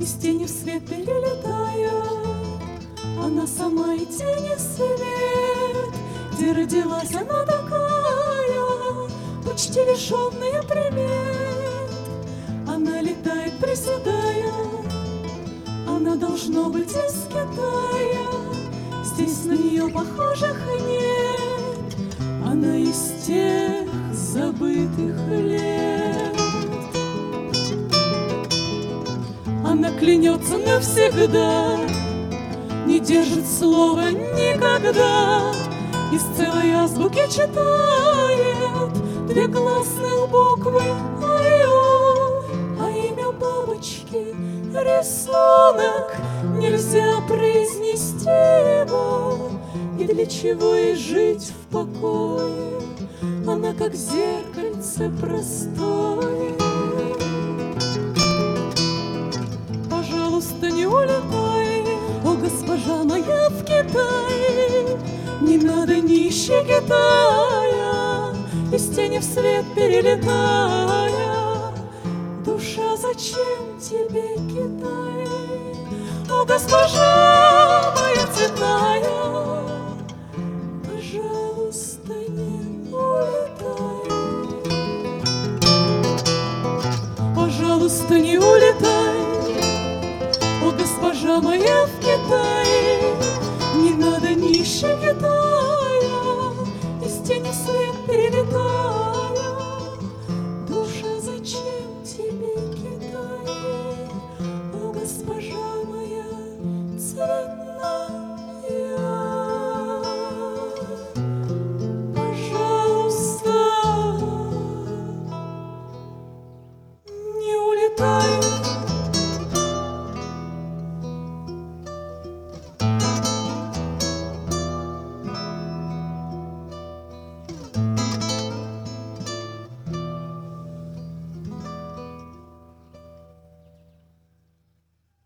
из тени в свет перелетая, она сама и тени свет. Где родилась она такая, почти лишенная примет. Она летает, приседая, она должно быть из Китая. Здесь на нее похожих нет, она из тех забытых лет. Она клянется навсегда, не держит слова никогда, из целой азбуки читает две гласных буквы «Ай-о», а имя бабочки — рисунок, нельзя произнести его. И для чего ей жить в покое? Она как зеркальце простое. Пожалуйста, не улетай, о, госпожа моя в Китае. Не надо, не ищи Китая, из тени в свет перелетая. Душа, зачем тебе Китай? О, госпожа моя цветная, пожалуйста, не улетай. Пожалуйста, не улетай.